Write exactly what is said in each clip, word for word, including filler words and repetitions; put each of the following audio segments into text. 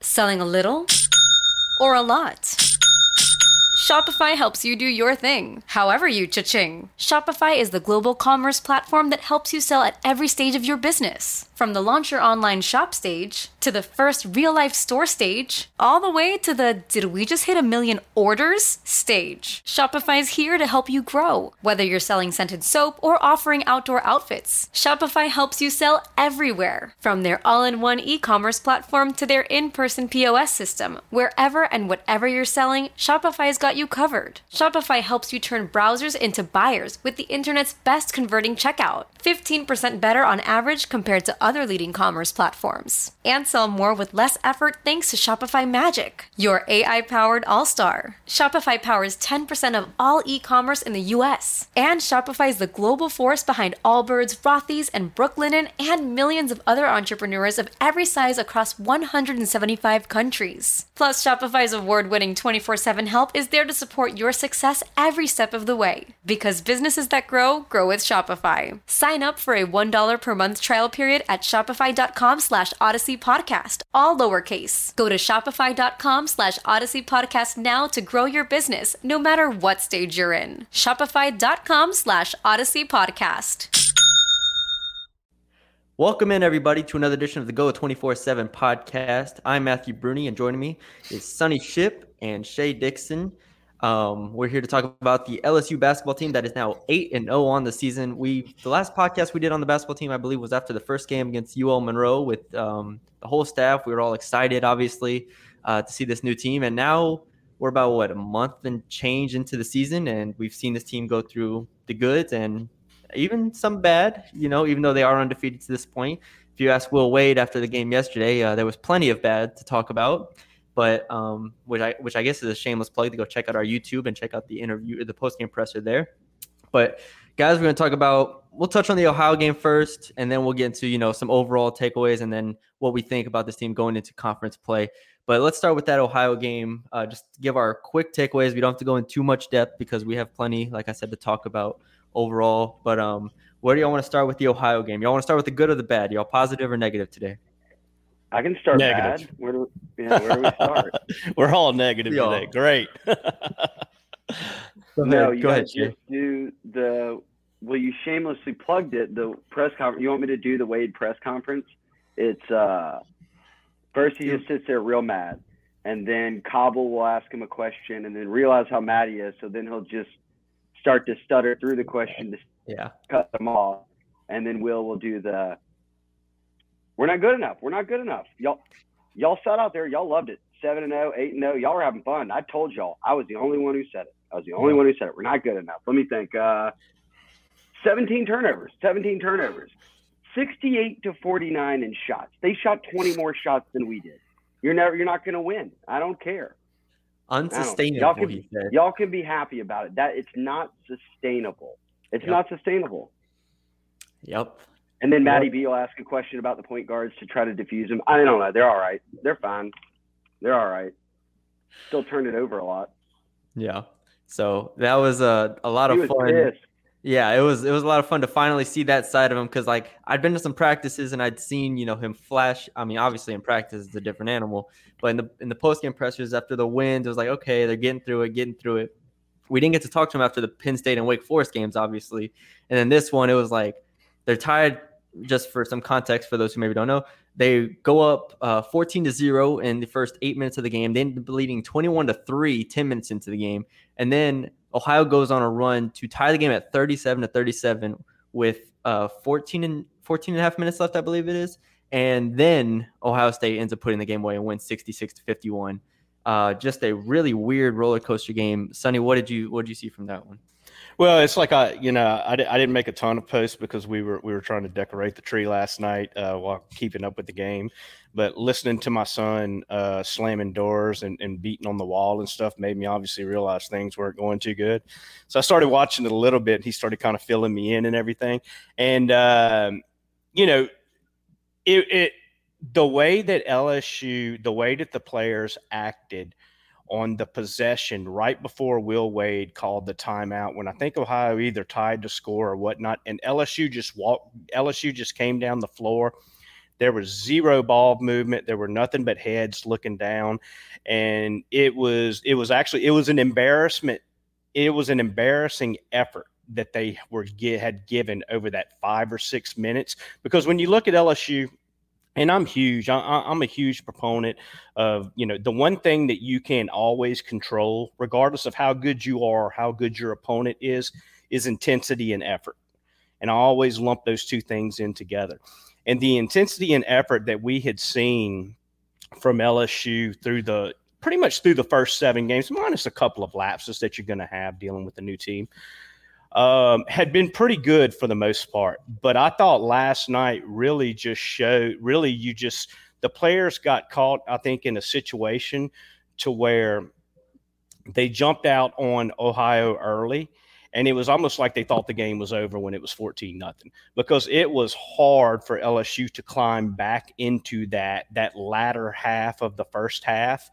Selling a little or a lot? Shopify helps you do your thing, however you cha-ching. Shopify is the global commerce platform that helps you sell at every stage of your business. From the launch your online shop stage, to the first real-life store stage, all the way to the did we just hit a million orders stage. Shopify's here to help you grow. Whether you're selling scented soap or offering outdoor outfits, Shopify helps you sell everywhere. From their all-in-one e-commerce platform to their in-person P O S system, wherever and whatever you're selling, Shopify's got you covered. Shopify helps you turn browsers into buyers with the internet's best converting checkout. fifteen percent better on average compared to other leading commerce platforms. And sell more with less effort thanks to Shopify Magic, your A I-powered all-star. Shopify powers ten percent of all e-commerce in the U S. And Shopify is the global force behind Allbirds, Rothy's, and Brooklinen, and millions of other entrepreneurs of every size across one hundred seventy-five countries. Plus, Shopify's award-winning twenty-four seven help is there to support your success every step of the way. Because businesses that grow, grow with Shopify. Sign up for a one dollar per month trial period at shopify.com slash Odyssey Podcast, all lowercase. Go to shopify.com slash Odyssey Podcast now to grow your business, no matter what stage you're in. Shopify.com slash Odyssey Podcast. Welcome in, everybody, to another edition of the Go twenty-four seven podcast. I'm Matthew Bruni, and joining me is Sonny Ship and Shay Dixon. Um, we're here to talk about the L S U basketball team that is now eight and oh on the season. We the last podcast we did on the basketball team, I believe, was after the first game against U L Monroe with um, the whole staff. We were all excited, obviously, uh, to see this new team. And now we're about, what, a month and change into the season, and we've seen this team go through the goods and even some bad, you know, even though they are undefeated to this point. If you ask Will Wade after the game yesterday, uh, there was plenty of bad to talk about. But um, which I which I guess is a shameless plug to go check out our YouTube and check out the interview, the post game presser there. But guys, we're going to talk about. We'll touch on the Ohio game first, and then we'll get into you know some overall takeaways, and then what we think about this team going into conference play. But let's start with that Ohio game. Uh, just give our quick takeaways. We don't have to go in too much depth because we have plenty, like I said, to talk about overall. But um, where do y'all want to start with the Ohio game? Y'all want to start with the good or the bad? Y'all positive or negative today? I can start negative. bad. Where do, yeah, where do we start? We're all negative Y'all. today. Great. Go no, ahead. you Go guys ahead, Shay. just do the – well, you shamelessly plugged it, the press conference. You want me to do the Wade press conference? It's uh, – first he just sits there real mad, and then Cobble will ask him a question and then realize how mad he is, so then he'll just start to stutter through the question to Yeah. cut them off, and then Will will do the – We're not good enough. We're not good enough. Y'all y'all sat out there. Y'all loved it. seven and oh, eight and oh. Y'all were having fun. I told y'all. I was the only one who said it. I was the only Yeah. one who said it. We're not good enough. Let me think. Uh, seventeen turnovers. seventeen turnovers. sixty-eight to forty-nine in shots. They shot twenty more shots than we did. You're never. You're not going to win. I don't care. I don't- Unsustainable, Y'all can, he said. y'all can be happy about it. That it's not sustainable. It's Yep. not sustainable. Yep. And then Matty B will ask a question about the point guards to try to defuse them. I don't know. They're all right. They're fine. They're all right. Still turned it over a lot. Yeah. So that was a, a lot He of was fun. pissed. Yeah, it was it was a lot of fun to finally see that side of him because, like, I'd been to some practices and I'd seen, you know, him flash. I mean, obviously in practice it's a different animal, but in the in the post game pressers after the wins, it was like, okay, they're getting through it, getting through it. We didn't get to talk to him after the Penn State and Wake Forest games, obviously, and then this one, it was like they're tied. Just for some context for those who maybe don't know, they go up uh, fourteen to zero in the first eight minutes of the game. They end up leading twenty-one to three ten minutes into the game. And then Ohio goes on a run to tie the game at thirty-seven to thirty-seven with uh, fourteen and fourteen and a half minutes left, I believe it is. And then Ohio State ends up putting the game away and wins sixty-six to fifty-one. Uh, just a really weird roller coaster game. Sonny, what did you what did you see from that one? Well, it's like I, you know, I, I didn't make a ton of posts because we were we were trying to decorate the tree last night uh, while keeping up with the game. But listening to my son uh, slamming doors and, and beating on the wall and stuff made me obviously realize things weren't going too good. So I started watching it a little bit. And he started kind of filling me in and everything. And um, you know, it, it the way that L S U, the way that the players acted on the possession right before Will Wade called the timeout, when I think Ohio either tied to score or whatnot, and L S U just walked, L S U just came down the floor. There was zero ball movement. There were nothing but heads looking down. And it was, it was actually, it was an embarrassment. It was an embarrassing effort that they were had given over that five or six minutes. Because when you look at L S U, and I'm huge, I, I'm a huge proponent of, you know, the one thing that you can always control, regardless of how good you are, how good your opponent is, is intensity and effort. And I always lump those two things in together. And the intensity and effort that we had seen from L S U through the pretty much through the first seven games, minus a couple of lapses that you're going to have dealing with the new team, um, had been pretty good for the most part. But I thought last night really just showed, really you just, the players got caught, I think, in a situation to where they jumped out on Ohio early. And it was almost like they thought the game was over when it was fourteen nothing, because it was hard for L S U to climb back into that, that latter half of the first half.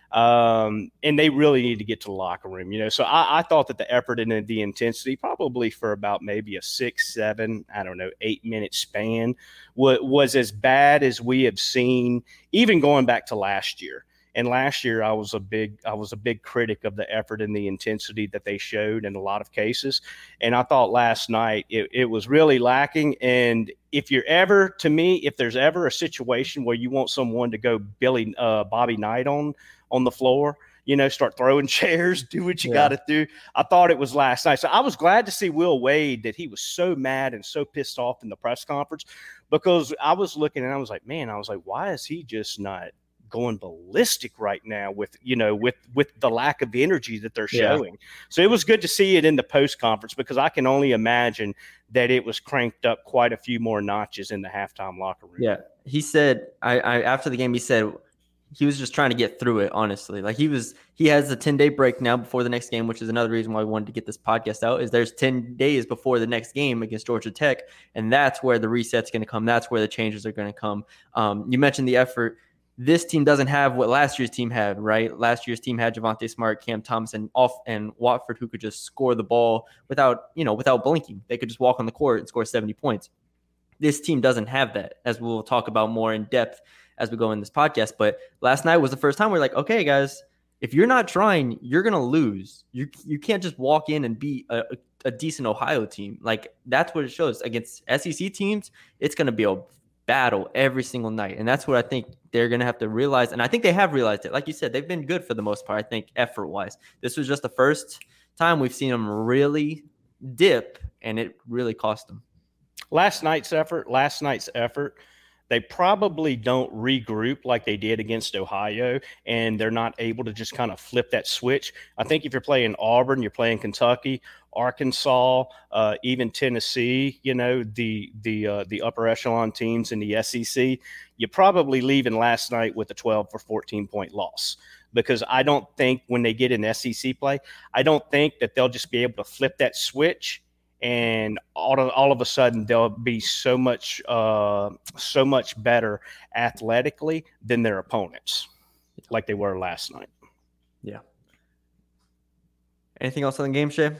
Um, and they really need to get to the locker room, you know. So I, I thought that the effort and the intensity, probably for about maybe a six, seven, I don't know, eight minute span, was, was as bad as we have seen, even going back to last year. And last year, I was a big, I was a big critic of the effort and the intensity that they showed in a lot of cases. And I thought last night it, it was really lacking. And if you're ever, to me, if there's ever a situation where you want someone to go Billy, uh, Bobby Knight on on the floor, you know, start throwing chairs, do what you yeah. got to do. I thought it was last night. So I was glad to see Will Wade, that he was so mad and so pissed off in the press conference, because I was looking and I was like, man, I was like, why is he just not going ballistic right now with, you know, with, with the lack of energy that they're showing. Yeah. So it was good to see it in the post conference, because I can only imagine that it was cranked up quite a few more notches in the halftime locker room. Yeah. He said, I, I after the game, he said he was just trying to get through it, honestly. Like he was, he has a ten day break now before the next game, which is another reason why we wanted to get this podcast out, is there's ten days before the next game against Georgia Tech. And that's where the reset's going to come. That's where the changes are going to come. Um, you mentioned the effort. This team doesn't have what last year's team had, right? Last year's team had Javonte Smart, Cam Thompson, off, and Watford, who could just score the ball without, you know, without blinking. They could just walk on the court and score seventy points. This team doesn't have that, as we'll talk about more in depth as we go in this podcast. But last night was the first time we're like, okay, guys, if you're not trying, you're going to lose. You you can't just walk in and beat a, a decent Ohio team. Like, that's what it shows. Against S E C teams, it's going to be a battle every single night. And that's what I think they're going to have to realize. And I think they have realized it. Like you said, they've been good for the most part, I think, effort-wise. This was just the first time we've seen them really dip, and it really cost them. Last night's effort, last night's effort, they probably don't regroup like they did against Ohio, and they're not able to just kind of flip that switch. I think if you're playing Auburn, you're playing Kentucky, Arkansas, uh, even Tennessee, you know, the the uh, the upper echelon teams in the S E C, you're probably leaving last night with a twelve or fourteen point loss. Because I don't think when they get in S E C play, I don't think that they'll just be able to flip that switch and all of, all of a sudden they'll be so much uh, so much better athletically than their opponents, like they were last night. Yeah. Anything else on the game, Shay?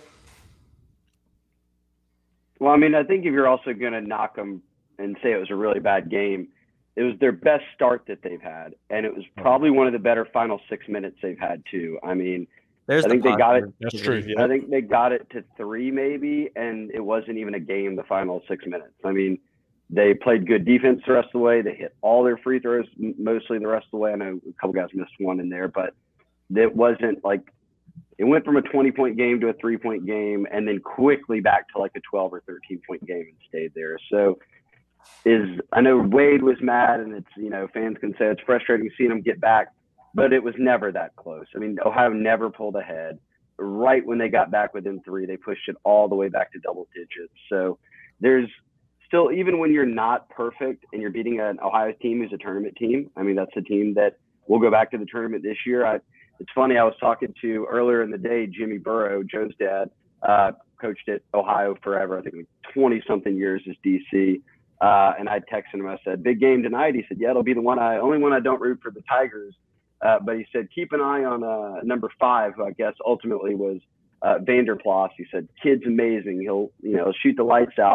Well, I mean, I think if you're also going to knock them and say it was a really bad game, it was their best start that they've had, and it was probably one of the better final six minutes they've had too. I mean, There's I think the they got it. That's true. Yeah. I think they got it to three maybe, and it wasn't even a game the final six minutes. I mean, they played good defense the rest of the way. They hit all their free throws mostly the rest of the way. I know a couple guys missed one in there, but it wasn't like it went from a twenty-point game to a three-point game, and then quickly back to like a twelve or thirteen-point game and stayed there. So is I know Wade was mad, and it's, you know, fans can say it's frustrating seeing him get back, but it was never that close. I mean, Ohio never pulled ahead. Right when they got back within three, they pushed it all the way back to double digits. So there's still, even when you're not perfect and you're beating an Ohio team who's a tournament team, I mean, that's a team that will go back to the tournament this year. I, it's funny, I was talking to earlier in the day, Jimmy Burrow, Joe's dad, uh, coached at Ohio forever, I think like twenty-something years as D C. Uh, and I texted him, I said, big game tonight. He said, yeah, it'll be the one I, only one I don't root for the Tigers. Uh, but he said, keep an eye on uh, number five, who I guess ultimately was uh, Vanderplas. He said, kid's amazing. He'll, you know, shoot the lights out.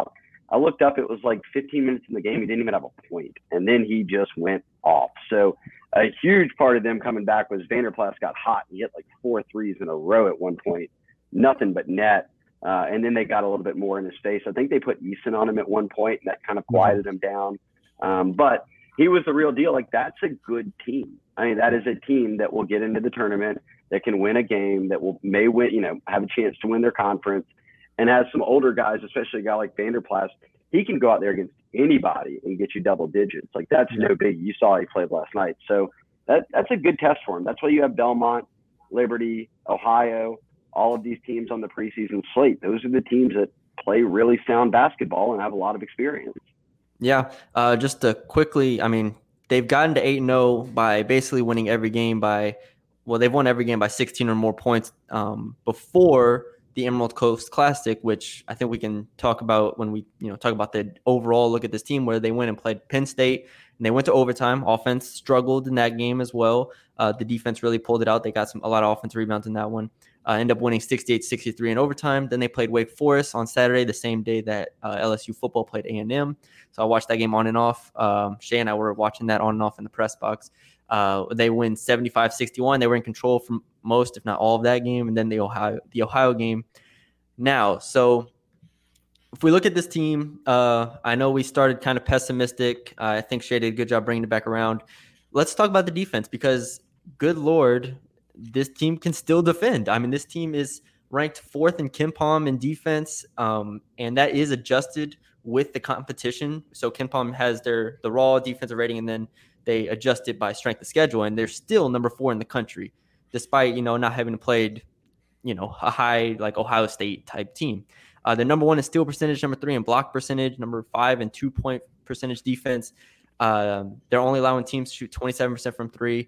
I looked up, it was like fifteen minutes in the game. He didn't even have a point. And then he just went off. So a huge part of them coming back was Vanderplas got hot. He hit like four threes in a row at one point, nothing but net. Uh, and then they got a little bit more in his face. I think they put Eason on him at one point, and that kind of quieted him down. Um, but he was the real deal. Like, that's a good team. I mean, that is a team that will get into the tournament, that can win a game, that will may win, you know, have a chance to win their conference, and has some older guys, especially a guy like Vanderplas. He can go out there against anybody and get you double digits. Like, that's no big. You saw he played last night. So that that's a good test for him. That's why you have Belmont, Liberty, Ohio, all of these teams on the preseason slate. Those are the teams that play really sound basketball and have a lot of experience. Yeah, uh, just to quickly, I mean, they've gotten to eight and oh by basically winning every game by, well, they've won every game by sixteen or more points um, before the Emerald Coast Classic, which I think we can talk about when we, you know, talk about the overall look at this team, where they went and played Penn State and they went to overtime. Offense struggled in that game as well. Uh, the defense really pulled it out. They got some a lot of offensive rebounds in that one. Uh, end up winning sixty-eight sixty-three in overtime. Then they played Wake Forest on Saturday, the same day that uh, L S U football played A and M. So I watched that game on and off. Um, Shay and I were watching that on and off in the press box. Uh, they win seventy-five sixty-one. They were in control for most, if not all, of that game. And then the Ohio, the Ohio game. Now, so if we look at this team, uh, I know we started kind of pessimistic. Uh, I think Shay did a good job bringing it back around. Let's talk about the defense, because good Lord, this team can still defend. I mean, this team is ranked fourth in KenPom in defense, um, and that is adjusted with the competition. So KenPom has their the raw defensive rating, and then they adjust it by strength of schedule, and they're still number four in the country, despite, you know, not having played, you know, a high like Ohio State type team. Uh, they're number one in steal percentage, number three in block percentage, number five in two point percentage defense. Um, they're only allowing teams to shoot twenty-seven percent from three.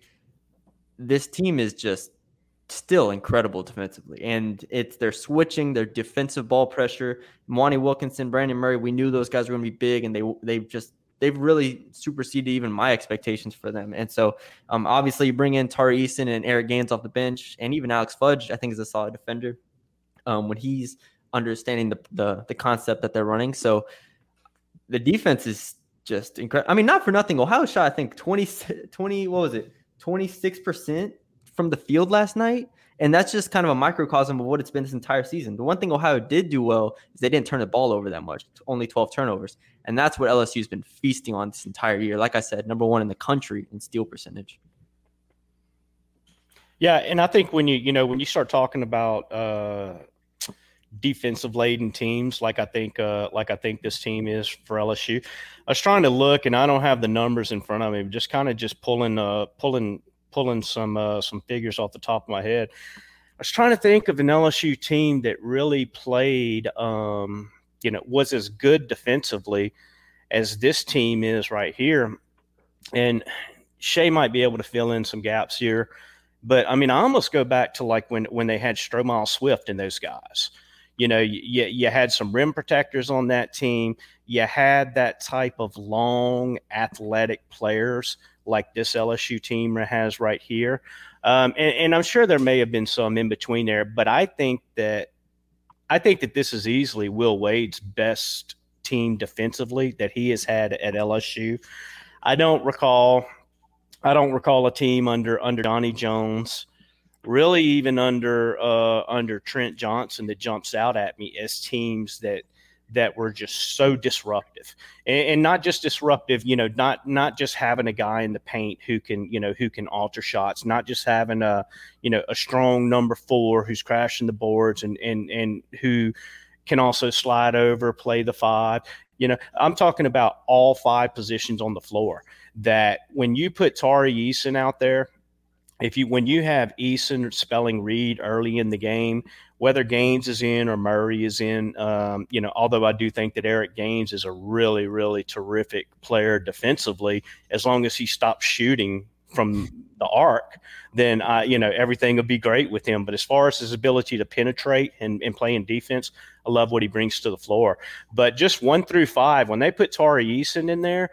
This team is just still incredible defensively, and it's their switching, their defensive ball pressure. Mwani Wilkinson, Brandon Murray, we knew those guys were going to be big, and they they've just they've really superseded even my expectations for them. And so, um, obviously, you bring in Tari Eason and Eric Gaines off the bench, and even Alex Fudge, I think, is a solid defender um, when he's understanding the, the the concept that they're running. So the defense is just incredible. I mean, not for nothing, Ohio shot, I think, twenty, twenty what was it, twenty-six percent from the field last night. And that's just kind of a microcosm of what it's been this entire season. The one thing Ohio did do well is they didn't turn the ball over that much, only twelve turnovers. And that's what L S U's been feasting on this entire year. Like I said, number one in the country in steal percentage. Yeah, and I think when you, you know, when you start talking about uh, defensive laden teams, like I think, uh, like I think this team is for L S U, I was trying to look, and I don't have the numbers in front of me, just kind of just pulling, uh, pulling, pulling some, uh, some figures off the top of my head. I was trying to think of an L S U team that really played, um, you know, was as good defensively as this team is right here. And Shay might be able to fill in some gaps here. But, I mean, I almost go back to like when, when they had Stromile Swift and those guys. You know, you, you had some rim protectors on that team. You had that type of long athletic players like this L S U team has right here. Um, and, and I'm sure there may have been some in between there, but I think that I think that this is easily Will Wade's best team defensively that he has had at L S U. I don't recall I don't recall a team under under Johnny Jones, really even under uh, under Trent Johnson, that jumps out at me as teams that that were just so disruptive, and, and not just disruptive, you know, not not just having a guy in the paint who can, you know, who can alter shots, not just having a, you know, a strong number four who's crashing the boards and and and who can also slide over, play the five. You know, I'm talking about all five positions on the floor. That when you put Tari Eason out there, if you when you have Eason spelling Reed early in the game, whether Gaines is in or Murray is in, um, you know, although I do think that Eric Gaines is a really, really terrific player defensively, as long as he stops shooting from the arc, then, I, you know, everything will be great with him. But as far as his ability to penetrate and, and play in defense, I love what he brings to the floor. But just one through five, when they put Tari Eason in there,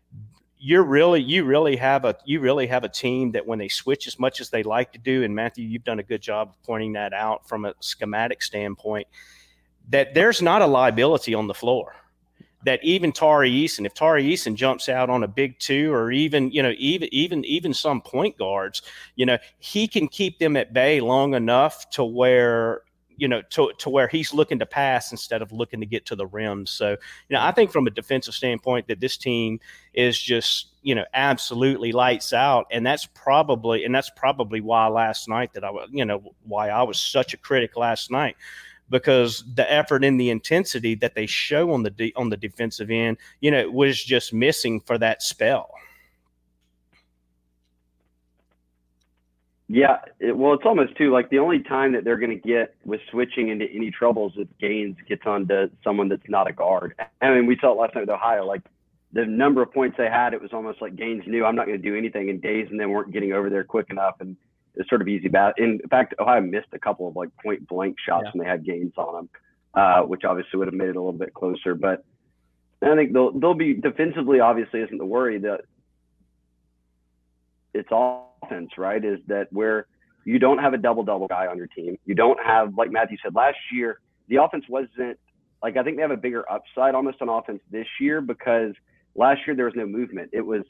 You're really, you really have a, you really have a team that when they switch as much as they like to do, and Matthew, you've done a good job of pointing that out from a schematic standpoint, that there's not a liability on the floor. that even Tari Eason, if Tari Eason jumps out on a big two, or even, you know, even even even some point guards, you know, he can keep them at bay long enough to where, you know, to, to where he's looking to pass instead of looking to get to the rim. So, you know, I think from a defensive standpoint that this team is just, you know, absolutely lights out. And that's probably, and that's probably why last night that I was, you know, why I was such a critic last night, because the effort and the intensity that they show on the, de- on the defensive end, you know, was just missing for that spell. Yeah, it, well, it's almost too like the only time that they're going to get with switching into any troubles if Gaines gets onto someone that's not a guard. I mean, we saw it last night with Ohio. Like the number of points they had, it was almost like Gaines knew I'm not going to do anything in days, and then weren't getting over there quick enough, and it's sort of easy bad. In fact, Ohio missed a couple of like point blank shots yeah. when they had Gaines on them, uh, which obviously would have made it a little bit closer. But I think they'll they'll be defensively. Obviously, isn't the worry that it's offense, right? Is that where you don't have a double-double guy on your team. You don't have, like Matthew said, last year, the offense wasn't – like I think they have a bigger upside almost on offense this year because last year there was no movement. It was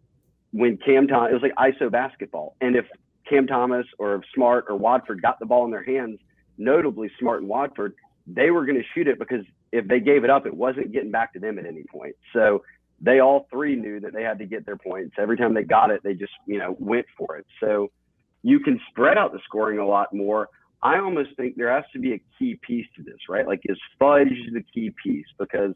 when Cam Thomas – it was like I S O basketball. And if Cam Thomas or if Smart or Watford got the ball in their hands, notably Smart and Watford, they were going to shoot it because if they gave it up, it wasn't getting back to them at any point. So – they all three knew that they had to get their points. Every time they got it, they just, you know, went for it. So you can spread out the scoring a lot more. I almost think there has to be a key piece to this, right? Like, is Fudge the key piece? Because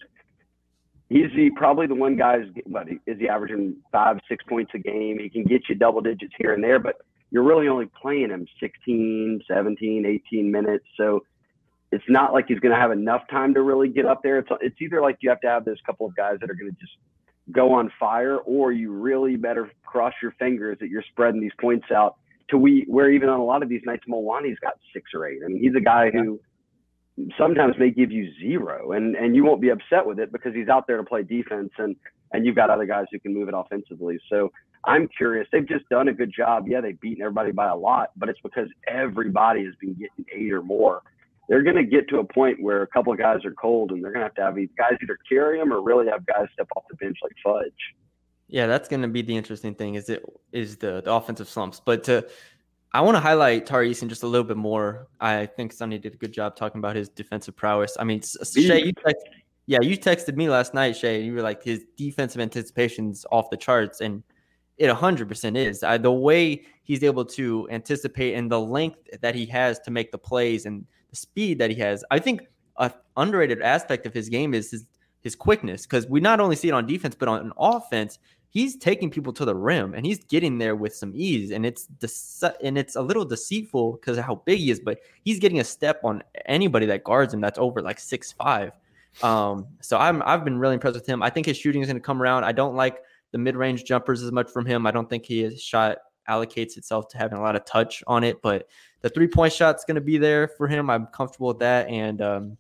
he's the, probably the one guy, but is he averaging five, six points a game? He can get you double digits here and there, but you're really only playing him sixteen, seventeen, eighteen minutes. So it's not like he's going to have enough time to really get up there. It's, it's either like you have to have those couple of guys that are going to just go on fire, or you really better cross your fingers that you're spreading these points out to we where even on a lot of these nights, Milwaukee's got six or eight. I mean, he's a guy who sometimes may give you zero, and, and you won't be upset with it because he's out there to play defense, and, and you've got other guys who can move it offensively. So I'm curious. They've just done a good job. Yeah, they've beaten everybody by a lot, but it's because everybody has been getting eight or more. They're going to get to a point where a couple of guys are cold, and they're going to have to have these guys either carry them or really have guys step off the bench like Fudge. Yeah, that's going to be the interesting thing is it is the, the offensive slumps. But to, I want to highlight Tari Eason just a little bit more. I think Sonny did a good job talking about his defensive prowess. I mean, Shay, you text, yeah, you texted me last night, Shay, and you were like, his defensive anticipation's off the charts, and it one hundred percent is. I, the way he's able to anticipate and the length that he has to make the plays and the speed that he has. I think an underrated aspect of his game is his, his quickness, because we not only see it on defense, but on offense, he's taking people to the rim and he's getting there with some ease. And it's dece- and it's a little deceitful because of how big he is, but he's getting a step on anybody that guards him that's over like six five. Um, so I'm, I've been really impressed with him. I think his shooting is going to come around. I don't like the mid-range jumpers as much from him. I don't think his shot allocates itself to having a lot of touch on it, but the three-point shot's going to be there for him. I'm comfortable with that. And, um,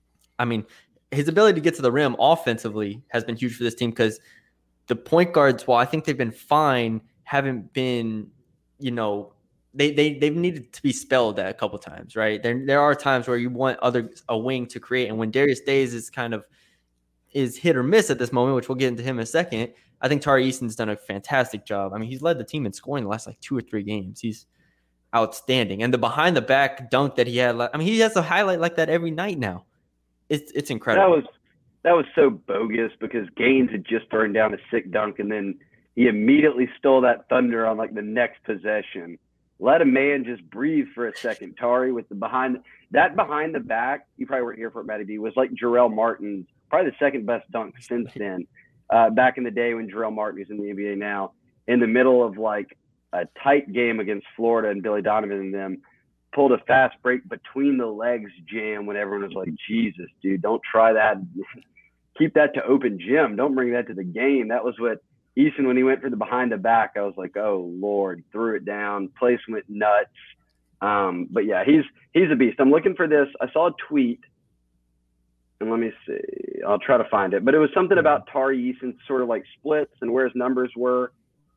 I mean, his ability to get to the rim offensively has been huge for this team because the point guards, while I think they've been fine, haven't been, you know, they, they, they've needed to be spelled at a couple times, right? There, there are times where you want other a wing to create. And when Darius Days is kind of is hit or miss at this moment, which we'll get into him in a second, I think Tari Eason's done a fantastic job. I mean, he's led the team in scoring the last like two or three games. He's outstanding. And the behind the back dunk that he had, I mean, he has a highlight like that every night now. It's it's incredible. That was that was so bogus because Gaines had just thrown down a sick dunk, and then he immediately stole that thunder on like the next possession. Let a man just breathe for a second. Tari with the behind that behind the back, you probably weren't here for it, Matty B, was like Jarrell Martin's probably the second best dunk since then. Uh, back in the day when Jarrell Martin is in the N B A now, in the middle of like a tight game against Florida and Billy Donovan and them, pulled a fast break between the legs jam when everyone was like, Jesus, dude, don't try that. Keep that to open gym. Don't bring that to the game. That was what Eason, when he went for the behind the back, I was like, oh, Lord, threw it down. Place went nuts. Um, but, yeah, he's he's a beast. I'm looking for this. I saw a tweet. And let me see. I'll try to find it. But it was something about Tari Eason's sort of like splits and where his numbers were.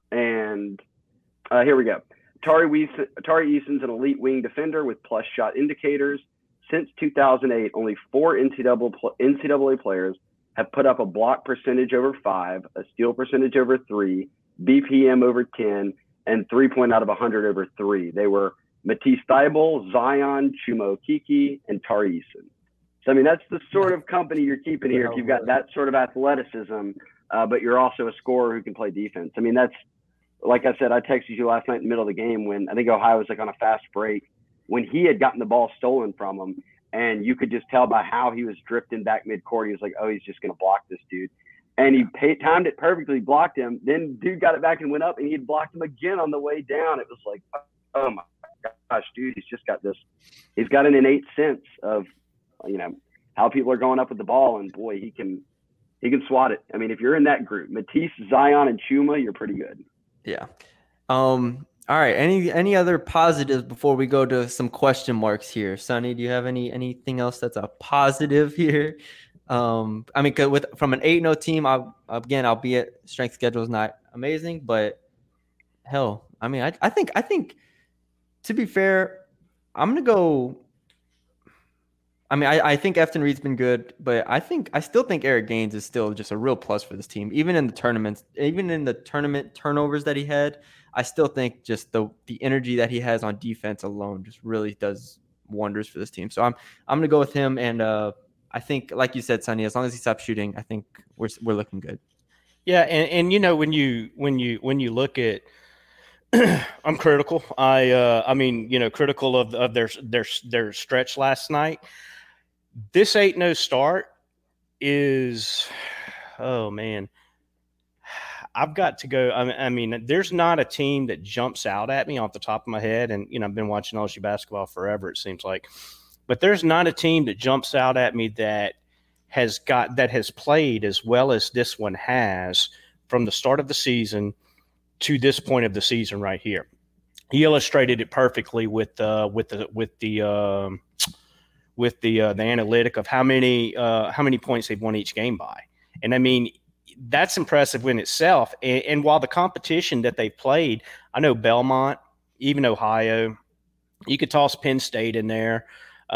And uh, here we go. Tari, Eason, Tari Eason's an elite wing defender with plus shot indicators. Since two thousand eight, only four N C double A players have put up a block percentage over five, a steal percentage over three, B P M over ten, and three-point out of one hundred over three. They were Matisse Thybulle, Zion, Chuma Okeke, and Tari Eason. So, I mean, that's the sort of company you're keeping here if you've got that sort of athleticism, uh, but you're also a scorer who can play defense. I mean, that's, like I said, I texted you last night in the middle of the game when I think Ohio was like on a fast break, when he had gotten the ball stolen from him, and you could just tell by how he was drifting back midcourt. He was like, oh, he's just going to block this dude. And he paid, timed it perfectly, blocked him. Then dude got it back and went up, and he had blocked him again on the way down. It was like, oh, my gosh, dude, he's just got this – he's got an innate sense of, you know, how people are going up with the ball, and, boy, he can he can swat it. I mean, if you're in that group, Matisse, Zion, and Chuma, you're pretty good. Yeah. Um, all right. Any any other positives before we go to some question marks here? Sonny, do you have any anything else that's a positive here? Um, I mean, 'cause with from an eight and oh team, I again, albeit strength schedule is not amazing, but hell, I mean, I I think I think to be fair, I'm gonna go. I mean, I, I think Efton Reed's been good, but I think I still think Eric Gaines is still just a real plus for this team. Even in the tournaments, even in the tournament turnovers that he had, I still think just the the energy that he has on defense alone just really does wonders for this team. So I'm I'm gonna go with him, and uh, I think, like you said, Sonny, as long as he stops shooting, I think we're we're looking good. Yeah, and, and you know when you when you when you look at, I'm critical. I uh, I mean you know critical of of their their their stretch last night. This eight and oh start is, oh, man, I've got to go. I I mean, there's not a team that jumps out at me off the top of my head. And, you know, I've been watching L S U basketball forever, it seems like. But there's not a team that jumps out at me that has got that has played as well as this one has from the start of the season to this point of the season right here. He illustrated it perfectly with uh, with the with the um, with the uh, the analytic of how many uh, how many points they've won each game by. And I mean, that's impressive in itself. And, and while the competition that they played, I know Belmont, even Ohio, you could toss Penn State in there.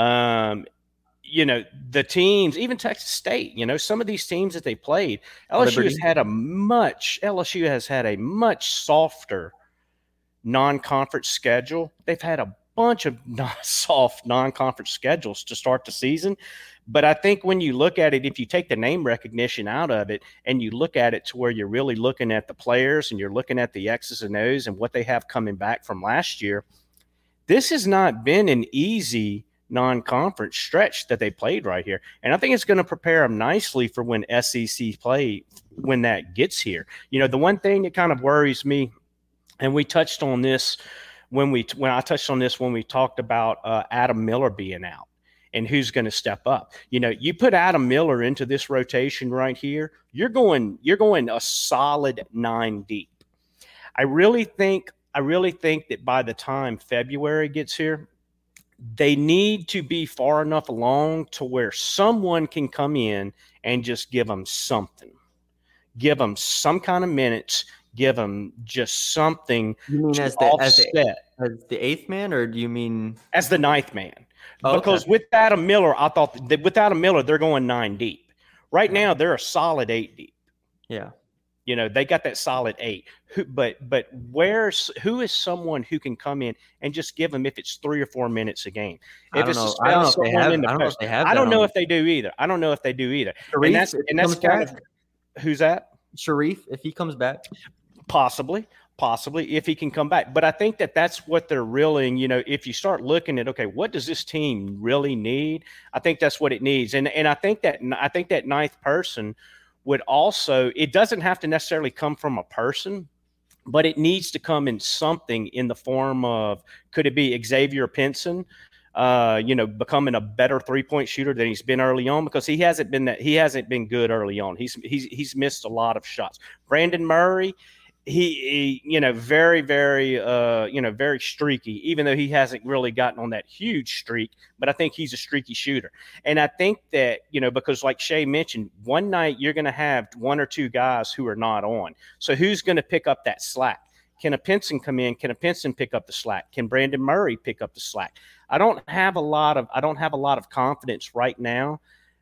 Um, you know, the teams, even Texas State, you know, some of these teams that they played, L S U Liberty. has had a much L S U has had a much softer non-conference schedule. They've had a bunch of soft non-conference schedules to start the season. But I think when you look at it, if you take the name recognition out of it and you look at it to where you're really looking at the players and you're looking at the X's and O's and what they have coming back from last year, this has not been an easy non-conference stretch that they played right here. And I think it's going to prepare them nicely for when S E C play, when that gets here. You know, the one thing that kind of worries me, and we touched on this when we when I touched on this when we talked about uh, Adam Miller being out and who's going to step up. You know, you put Adam Miller into this rotation right here, you're going you're going a solid nine deep. I really think I really think that by the time February gets here, they need to be far enough along to where someone can come in and just give them something, give them some kind of minutes. Give them just something. You mean as the, as, the, as the eighth man, or do you mean as the ninth man? Oh, because okay. with Adam Miller, I thought that with Adam Miller, they're going nine deep. Right now, they're a solid eight deep. Yeah, you know they got that solid eight. Who, but but where's who is someone who can come in and just give them if it's three or four minutes a game? If I it's don't know. I don't know if they have. The I don't know if they have. I don't know on. if they do either. I don't know if they do either. Sharif, and that's and that's kind back? of who's that? Sharif, if he comes back. Possibly, possibly, if he can come back. But I think that that's what they're reeling, you know, if you start looking at, okay, what does this team really need? I think that's what it needs. And and I think that I think that ninth person would also, it doesn't have to necessarily come from a person, but it needs to come in something in the form of, could it be Xavier Pinson? Uh, you know, becoming a better three-point shooter than he's been early on, because he hasn't been that he hasn't been good early on. He's he's he's missed a lot of shots. Brandon Murray, He, he, you know, very, very, uh, you know, very streaky, even though he hasn't really gotten on that huge streak, but I think he's a streaky shooter. And I think that, you know, because like Shay mentioned, one night you're going to have one or two guys who are not on. So who's going to pick up that slack? Can a Pinson come in? Can a Pinson pick up the slack? Can Brandon Murray pick up the slack? I don't have a lot of, I don't have a lot of confidence right now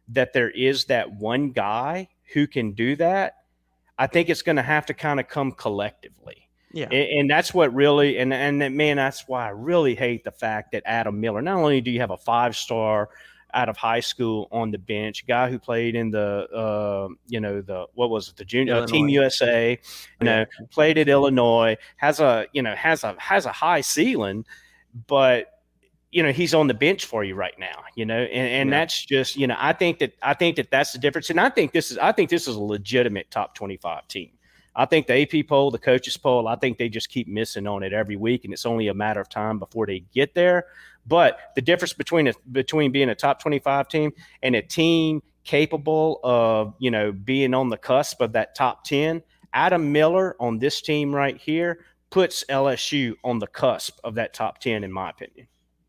that there is that one guy who can do that, I think it's going to have to kind of come collectively. Yeah. And, and that's what really, and, and man, that's why I really hate the fact that Adam Miller, not only do you have a five-star out of high school on the bench, guy who played in the, uh, you know, the, what was it, the junior uh, Team U S A, you know, yeah. played at Illinois, has a, you know, has a, has a high ceiling, but, you know, he's on the bench for you right now, you know, and, and yeah. that's just, you know, I think that, I think that that's the difference. And I think this is, I think this is a legitimate top twenty-five team. I think the A P poll, the coaches poll, I think they just keep missing on it every week, and it's only a matter of time before they get there. But the difference between a, between being a top twenty-five team and a team capable of, you know, being on the cusp of that top ten, Adam Miller on this team right here puts L S U on the cusp of that top ten, in my opinion.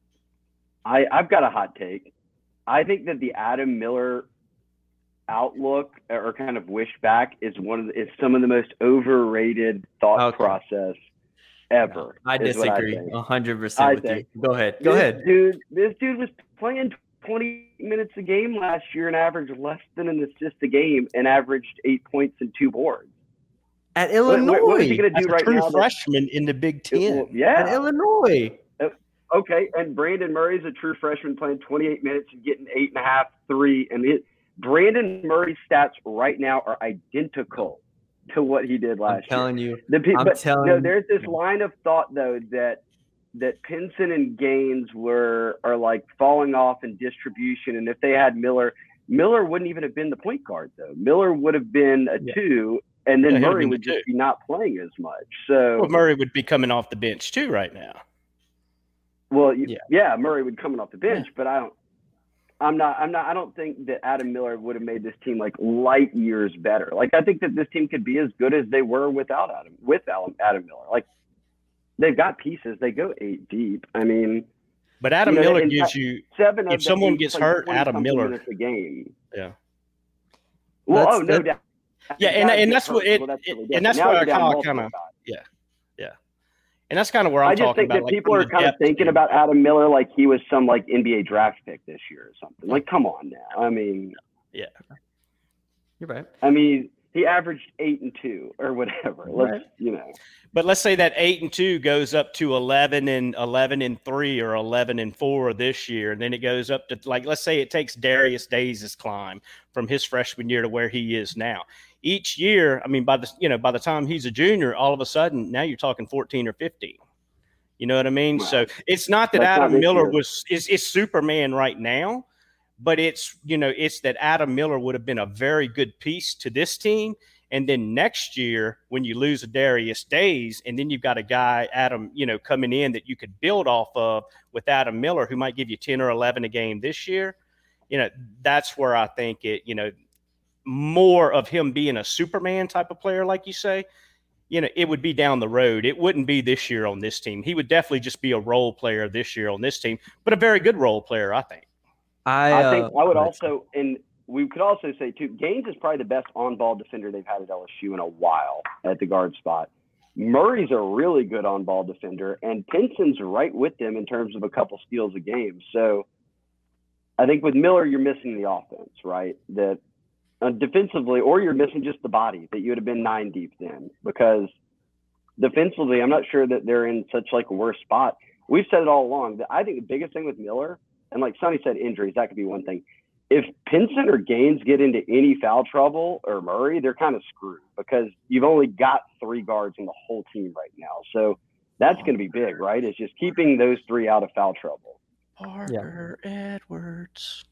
I, I've got a hot take. I think that the Adam Miller outlook or kind of wish back is one of the, is some of the most overrated thought okay. process ever. I disagree a hundred percent with think. you. Go ahead. Go this ahead. Dude, this dude was playing twenty minutes a game last year and averaged less than an assist a game and averaged eight points and two boards. At Illinois. What, what is he going to do right now? Freshman in the Big Ten. Well, yeah. At Illinois. Okay, and Brandon Murray's a true freshman playing twenty-eight minutes and getting eight and a half, three. And it, Brandon Murray's stats right now are identical to what he did last I'm telling year. you. The, I'm but, telling no, you. there's this line of thought, though, that that Pinson and Gaines were are like falling off in distribution. And if they had Miller, Miller wouldn't even have been the point guard, though. Miller would have been a yeah. two, and then yeah, Murray would just be not playing as much. So well, Murray would be coming off the bench, too, right now. Well, yeah. yeah, Murray would come off the bench, yeah. but I don't. I'm not. I'm not. I don't think that Adam Miller would have made this team like light years better. Like I think that this team could be as good as they were without Adam. With Adam Miller, like they've got pieces. They go eight deep. I mean, but Adam you know, Miller gives you seven. If someone gets hurt, Adam Miller. A game. Yeah. Well, that's, oh no doubt. Yeah, and and that's what it. Well, that's really and that's where I kind of yeah. And that's kind of where I'm I just talking think about. that like, people are kind of thinking game. about Adam Miller like he was some like N B A draft pick this year or something. Like, come on now. I mean, yeah, you're right. I mean, he averaged eight and two or whatever. Let's right. you know. But let's say that eight and two goes up to eleven and eleven and three or eleven and four this year, and then it goes up to like let's say it takes Darius Days' climb from his freshman year to where he is now. Each year, I mean, by the you know by the time he's a junior, all of a sudden now you're talking fourteen or fifteen. You know what I mean? Wow. So it's not that That's Adam not Miller year. was is is Superman right now, but it's you know it's that Adam Miller would have been a very good piece to this team. And then next year, when you lose a Darius Days, and then you've got a guy Adam you know coming in that you could build off of with Adam Miller, who might give you ten or eleven a game this year. You know that's where I think it you know. more of him being a Superman type of player, like you say, you know, it would be down the road. It wouldn't be this year on this team. He would definitely just be a role player this year on this team, but a very good role player, I think. I, uh, I think I would uh, also, and we could also say too, Gaines is probably the best on-ball defender they've had at L S U in a while at the guard spot. Murray's a really good on-ball defender, and Pinson's right with them in terms of a couple steals a game. So I think with Miller, you're missing the offense, right? That Uh, defensively, or you're missing just the body that you would have been nine deep then, because defensively, I'm not sure that they're in such like a worse spot. We've said it all along that I think the biggest thing with Miller, and like Sonny said, injuries, that could be one thing. If Pinson or Gaines get into any foul trouble or Murray, they're kind of screwed because you've only got three guards in the whole team right now. So that's going to be big, right? It's just keeping those three out of foul trouble. Parker yeah. Edwards.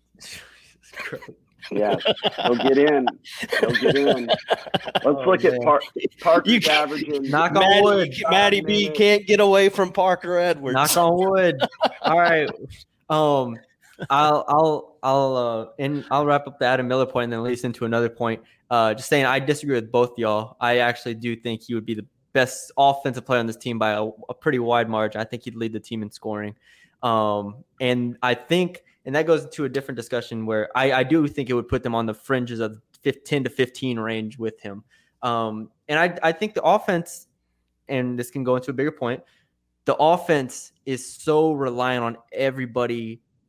Yeah, he'll get in. He'll get in. Let's oh, look man. at Par- Parker's you, averaging. Knock on Maddie, wood. Maddie B can't get away from Parker Edwards. Knock on wood. All right. Um, I'll I'll I'll uh and I'll wrap up the Adam Miller point and then lead us into another point. Uh, just saying I disagree with both y'all. I actually do think he would be the best offensive player on this team by a, a pretty wide margin. I think he'd lead the team in scoring. Um, and I think. And that goes into a different discussion where I, I do think it would put them on the fringes of ten to fifteen range with him. Um, and I, I think the offense, and this can go into a bigger point, the offense is so reliant on everybody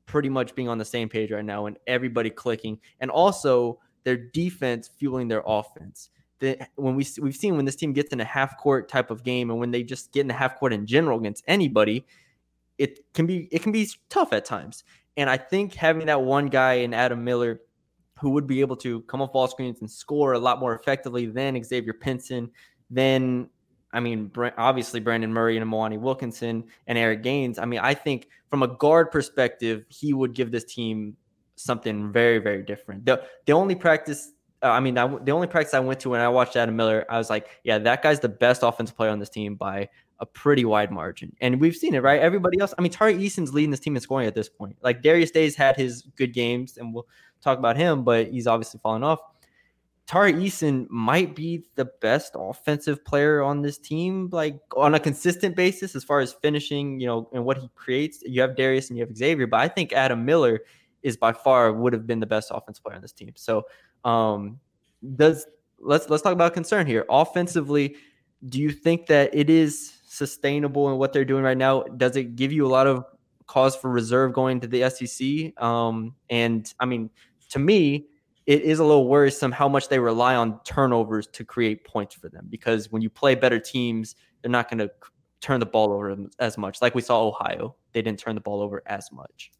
pretty much being on the same page right now and everybody clicking, and also their defense fueling their offense. The, when we we've seen when this team gets in a half court type of game, and when they just get in the half court in general against anybody, it can be it can be tough at times. And I think having that one guy in Adam Miller who would be able to come off ball screens and score a lot more effectively than Xavier Pinson, then I mean, obviously Brandon Murray and Mwani Wilkinson and Eric Gaines. I mean, I think from a guard perspective, he would give this team something very, very different. The the only practice, uh, I mean, I, the only practice I went to when I watched Adam Miller, I was like, yeah, that guy's the best offensive player on this team by a pretty wide margin. And we've seen it, right? Everybody else, I mean, Tari Eason's leading this team in scoring at this point. Like Darius Day's had his good games, and we'll talk about him, but he's obviously fallen off. Tari Eason might be the best offensive player on this team, like on a consistent basis as far as finishing, you know, and what he creates. You have Darius and you have Xavier, but I think Adam Miller is by far would have been the best offensive player on this team. So um, does let's let's talk about concern here. Offensively, do you think that it is sustainable in what they're doing right now? Does it give you a lot of cause for reserve going to the S E C? Um, and I mean, to me, it is a little worrisome how much they rely on turnovers to create points for them, because when you play better teams, they're not going to turn the ball over as much. Like we saw Ohio, they didn't turn the ball over as much.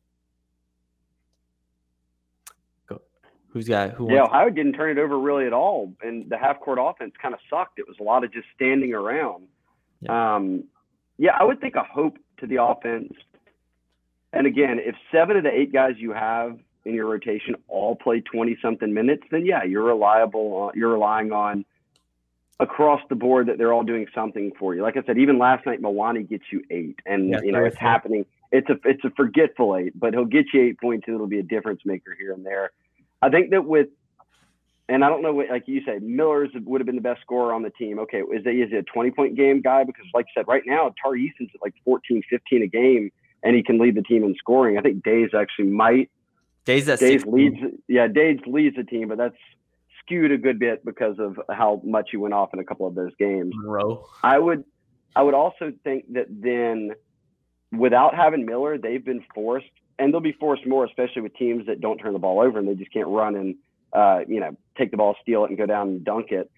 Go. Who's got who? Yeah, wants Ohio didn't turn it over really at all, and the half-court offense kind of sucked. It was a lot of just standing around. Yeah. Um, yeah, I would think a hope to the offense. And again, if seven of the eight guys you have in your rotation all play twenty something minutes, then yeah, you're reliable. On, you're relying on across the board that they're all doing something for you. Like I said, even last night, Mwani gets you eight, and yeah, you know it's fair. happening. It's a it's a forgetful eight, but he'll get you eight points, and it'll be a difference maker here and there. I think that with, and I don't know what, like you say, Miller's would have been the best scorer on the team. Okay, is he is he a twenty point game guy? Because like you said, right now Tari Eason's at like fourteen, fifteen a game, and he can lead the team in scoring. I think Days actually might. Days that Days leads, yeah, Days leads the team, but that's skewed a good bit because of how much he went off in a couple of those games. Monroe. I would, I would also think that then, without having Miller, they've been forced, and they'll be forced more, especially with teams that don't turn the ball over and they just can't run and uh, you know take the ball, steal it, and go down and dunk it.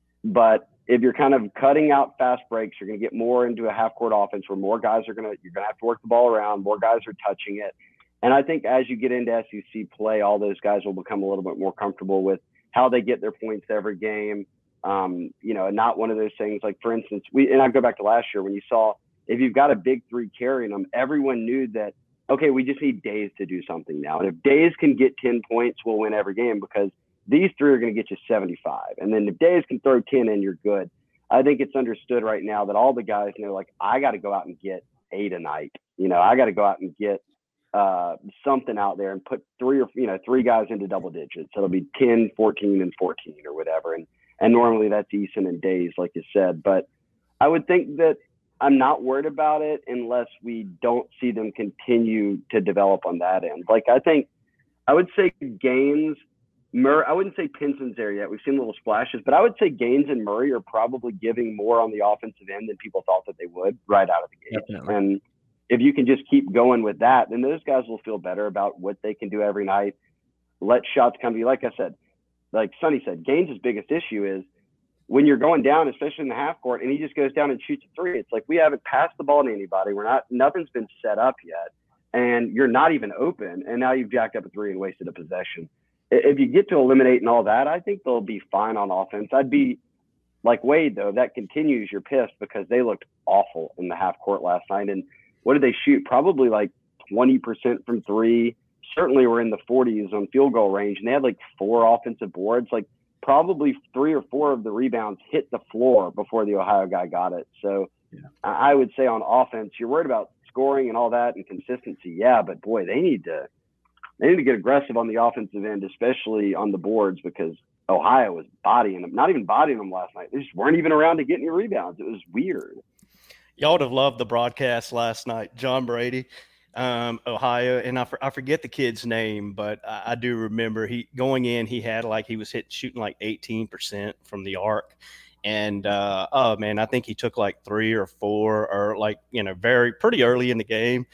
But if you're kind of cutting out fast breaks, you're going to get more into a half-court offense where more guys are going to you're going to have to work the ball around, more guys are touching it. And I think as you get into S E C play, all those guys will become a little bit more comfortable with how they get their points every game. Um, you know, and not one of those things like, for instance, we and I go back to last year when you saw if you've got a big three carrying them, everyone knew that, okay, we just need Days to do something now. And if Days can get ten points, we'll win every game because these three are going to get you seventy-five. And then if Days can throw ten in, you're good. I think it's understood right now that all the guys know, like, I got to go out and get eight a night. You know, I got to go out and get uh, something out there and put three or, you know, three guys into double digits. So it'll be ten, fourteen, and fourteen or whatever. And, and normally that's Eason and Days, like you said. But I would think that I'm not worried about it unless we don't see them continue to develop on that end. Like, I think I would say Gaines, Murray, I wouldn't say Pinson's there yet. We've seen little splashes, but I would say Gaines and Murray are probably giving more on the offensive end than people thought that they would right out of the gate. Definitely. And if you can just keep going with that, then those guys will feel better about what they can do every night. Let shots come to you. Like I said, like Sonny said, Gaines' biggest issue is when you're going down, especially in the half court, and he just goes down and shoots a three. It's like we haven't passed the ball to anybody. We're not, nothing's been set up yet, and you're not even open. And now you've jacked up a three and wasted a possession. If you get to eliminating all that, I think they'll be fine on offense. I'd be like Wade, though. If that continues, you're pissed because they looked awful in the half court last night. And what did they shoot? Probably like twenty percent from three. Certainly were in the forties on field goal range. And they had like four offensive boards. Like probably three or four of the rebounds hit the floor before the Ohio guy got it. So yeah. I would say on offense, you're worried about scoring and all that and consistency. Yeah, but boy, they need to they need to get aggressive on the offensive end, especially on the boards, because Ohio was bodying them, not even bodying them last night. They just weren't even around to get any rebounds. It was weird. Y'all would have loved the broadcast last night. John Brady, um, Ohio, and I, for, I forget the kid's name, but I, I do remember he going in, he had like he was hit shooting like eighteen percent from the arc. And, uh, oh, man, I think he took like three or four or like, you know, very pretty early in the game.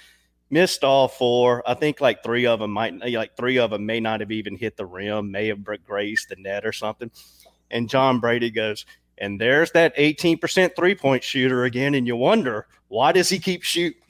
Missed all four. I think like three of them might, like three of them may not have even hit the rim, may have grazed the net or something. And John Brady goes, and there's that eighteen percent three-point shooter again, and you wonder, why does he keep shooting?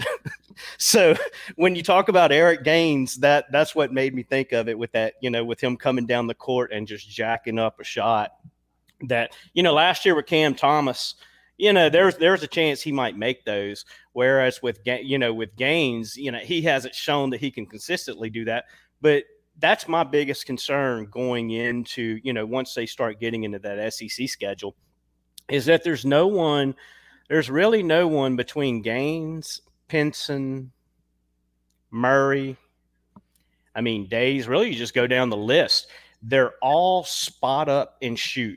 So when you talk about Eric Gaines, that that's what made me think of it with that, you know, with him coming down the court and just jacking up a shot that, you know, last year with Cam Thomas, you know, there's there's a chance he might make those. Whereas with, you know, with Gaines, you know, he hasn't shown that he can consistently do that. But that's my biggest concern going into, you know, once they start getting into that S E C schedule, is that there's no one, there's really no one between Gaines, Pinson, Murray. I mean, Days, really, you just go down the list. They're all spot up and shoot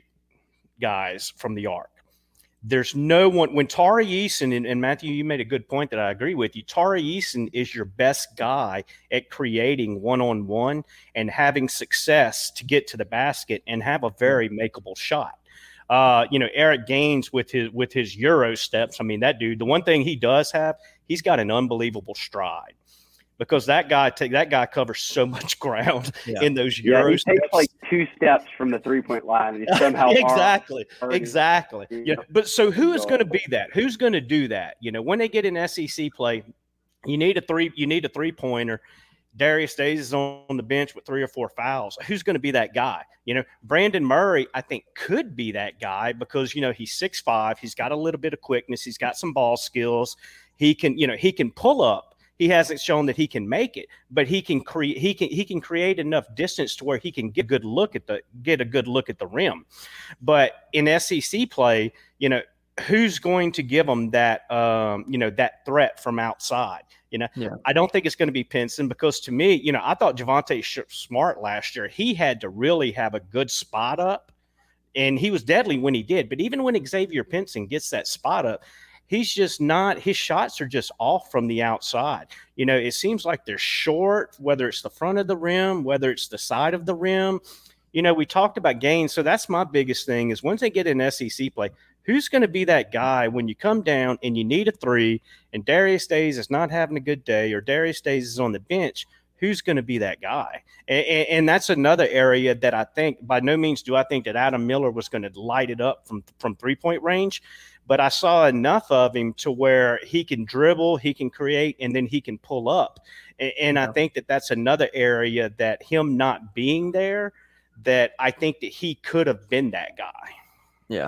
guys from the arc. There's no one – when Tari Eason, and, and Matthew, you made a good point that I agree with you. Tari Eason is your best guy at creating one-on-one and having success to get to the basket and have a very makeable shot. Uh, you know, Eric Gaines with his with his Euro steps, I mean, that dude, the one thing he does have, he's got an unbelievable stride. Because that guy take that guy covers so much ground yeah. in those Euro yeah, he steps. takes like two steps from the three point line, and he somehow exactly, already, exactly. you know, yeah, but so who is going to be that? Who's going to do that? You know, when they get in S E C play, you need a three. You need a three pointer. Darius Days is on the bench with three or four fouls. Who's going to be that guy? You know, Brandon Murray, I think, could be that guy because you know he's six five. He's got a little bit of quickness. He's got some ball skills. He can, you know, he can pull up. He hasn't shown that he can make it, but he can create. He can he can create enough distance to where he can get a good look at the get a good look at the rim. But in S E C play, you know, who's going to give him that um, you know that threat from outside? You know, yeah. I don't think it's going to be Pinson because to me, you know, I thought Javonte Smart last year he had to really have a good spot up, and he was deadly when he did. But even when Xavier Pinson gets that spot up, he's just not – his shots are just off from the outside. You know, it seems like they're short, whether it's the front of the rim, whether it's the side of the rim. You know, we talked about Gaines, so that's my biggest thing is once they get in S E C play, who's going to be that guy when you come down and you need a three and Darius Days is not having a good day or Darius Days is on the bench, who's going to be that guy? And, and, and that's another area that I think – by no means do I think that Adam Miller was going to light it up from, from three-point range. But I saw enough of him to where he can dribble, he can create, and then he can pull up. And, and yeah. I think that that's another area that him not being there, that I think that he could have been that guy. Yeah.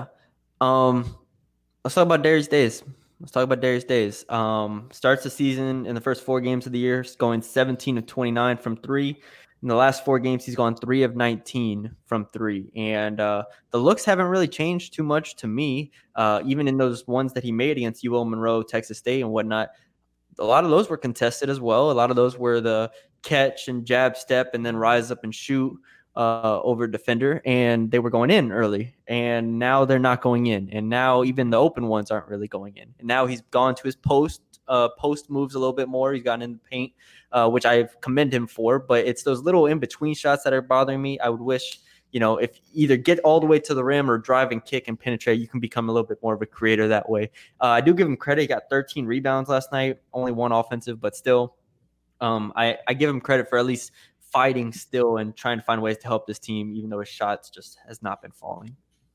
Um, let's talk about Darius Days. Let's talk about Darius Days. Um, starts the season in the first four games of the year, going seventeen of twenty-nine from three. In the last four games, he's gone three of nineteen from three. And uh, the looks haven't really changed too much to me, uh, even in those ones that he made against U L Monroe, Texas State, and whatnot. A lot of those were contested as well. A lot of those were the catch and jab step and then rise up and shoot uh, over defender. And they were going in early. And now they're not going in. And now even the open ones aren't really going in. And now he's gone to his post. Uh, post moves a little bit more. He's gotten in the paint, uh, which I commend him for. But it's those little in-between shots that are bothering me. I would wish, you know, if either get all the way to the rim or drive and kick and penetrate, you can become a little bit more of a creator that way. Uh, I do give him credit. He got thirteen rebounds last night, only one offensive, but still, um, I, I give him credit for at least fighting still and trying to find ways to help this team, even though his shots just has not been falling.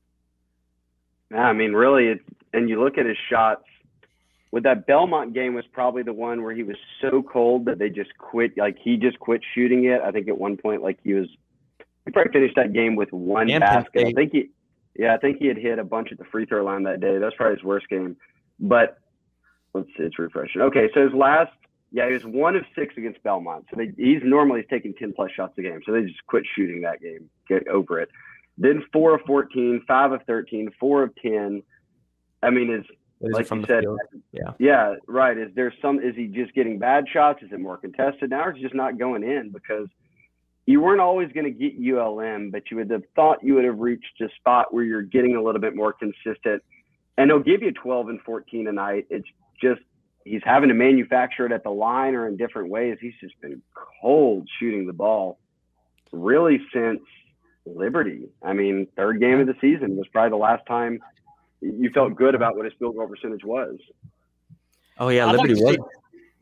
Yeah, I mean, really, it, and you look at his shots. With that Belmont game was probably the one where he was so cold that they just quit. Like he just quit shooting it. I think at one point, like he was, he probably finished that game with one and basket. I think he, yeah, I think he had hit a bunch at the free throw line that day. That's probably his worst game. But let's see, it's refreshing. Okay, so his last, yeah, he was one of six against Belmont. So they, he's normally taking ten plus shots a game. So they just quit shooting that game. Get over it. Then four of fourteen, five of thirteen, four of ten. I mean, is like you said, field. yeah, yeah, right. Is there some? Is he just getting bad shots? Is it more contested now, or is it just not going in? Because you weren't always going to get U L M, but you would have thought you would have reached a spot where you're getting a little bit more consistent. And he'll give you twelve and fourteen a night. It's just he's having to manufacture it at the line or in different ways. He's just been cold shooting the ball, really since Liberty. I mean, third game of the season was probably the last time you felt good about what his field goal percentage was. Oh yeah, Liberty was.